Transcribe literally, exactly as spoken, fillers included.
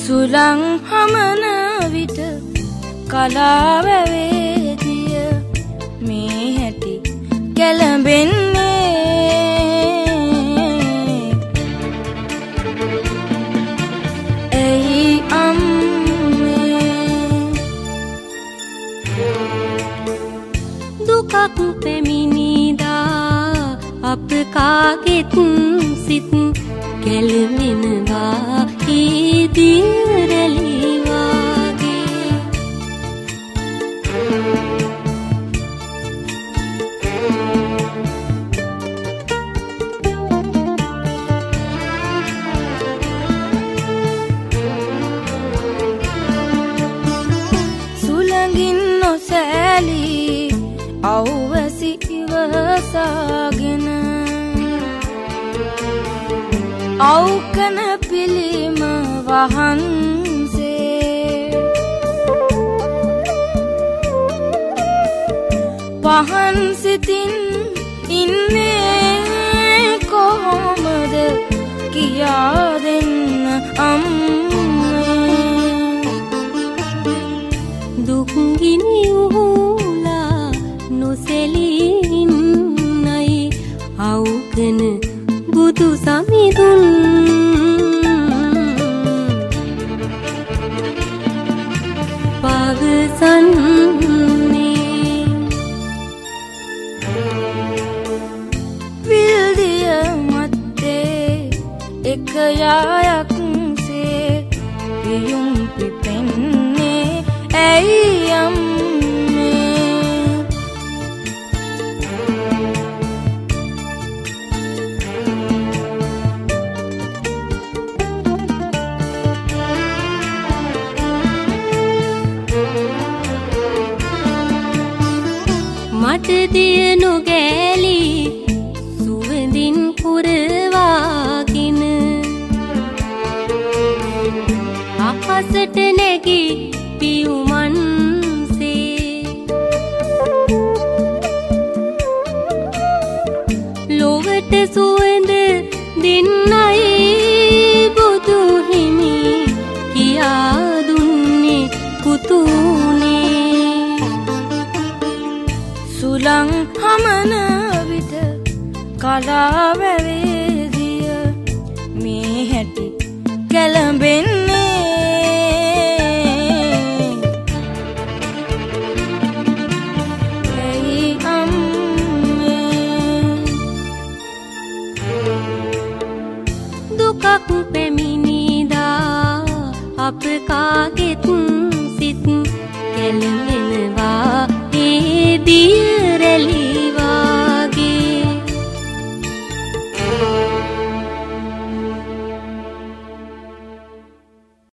සුළං හමන විට කලාවැවේදිය මේ හැටි කැළඹෙන්නේ ඇයි අම්මේ දුකක් පැමිණිදා අප කාගෙත් සිත් කැළඹෙනවා ඒ දියරැලි වාගේ සුළඟින් නොසැලී අවවැසි ඉවසාගෙන අවකන පිළිම වහන්සේ පහන් සිතින් ඉන්නේ කොහොමද කියා දෙන්න අම්මේ දුක්ගිනි උහුලා නොසැලී ඉන්නයි අවකන බුදු සමිඳුන් පවසන්නේ විල්දිය මත්තේ එක යායක්සේ පියුම් පිපෙන්නේ ඇයි අම්මේ මට දියනු ගෑලි සුවඳින් පුරවාගෙන අහසට නැගී පියුමන්සේ ලොවට සුවඳ දෙන්නයි බුදු හිමි කියා දුන්නේ පුතුනේ සුළං හමන විට කලාවැවේදිය මේ හැටි කැළඹෙන්නේ ඇයි අම්මේ දුකක් පැමිණිදා අප කාගෙත්